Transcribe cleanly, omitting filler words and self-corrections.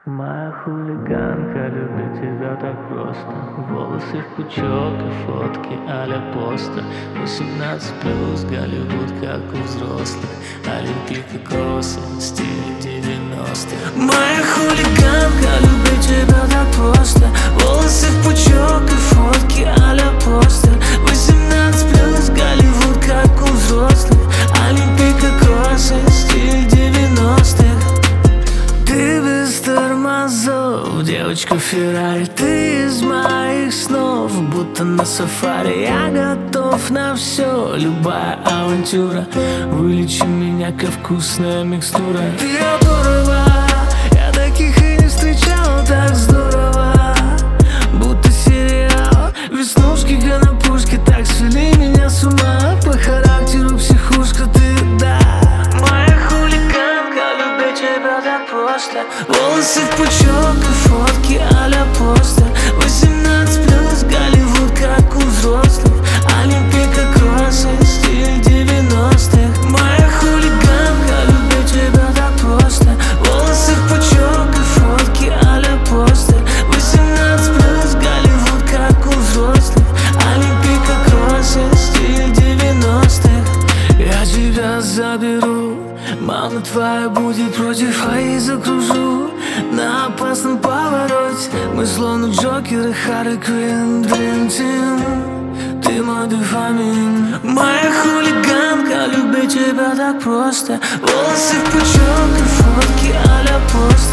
Моя хулиганка любит тебя так просто. Волосы в пучок и фотки а-ля постер. 18+, Голливуд как у взрослых. Олимпийка, кроссы, стиль 90-х. Моя хулиганка любит тебя так просто. Волосы в пучок и фотки а-ля постер. 18+, Голливуд как у взрослых. Олимпийка, кроссы, стиль 90-х. Ты без тормозов, девочка Феррари. Ты из моих снов, будто на сафари. Я готов на все, любая авантюра. Вылечи меня, как вкусная микстура. Ты здорово, я таких и не встречал. Так здорово, будто сериал. Веснушки, конопушки так свели меня с ума. По характеру психушка ты, да. Моя хулиганка любит тебя так просто. Волосы в пучок и фотки а-ля постер. 18+, Голливуд как у взрослых. Олимпийка, кроссы, стиль 90-х. Моя хулиганка любит тебя так просто. Волосы в пучок и фотки а-ля постер. 18+, Голливуд как у взрослых. Олимпийка, кроссы, стиль 90-х. Я тебя заберу, мама твоя будет против, а я закружу на опасном повороте. Мы словно Джокер и Харли Квинн, Dream Team. Ты мой дофамин. Моя хулиганка любит тебя так просто. Волосы в пучок и фотки а-ля пост.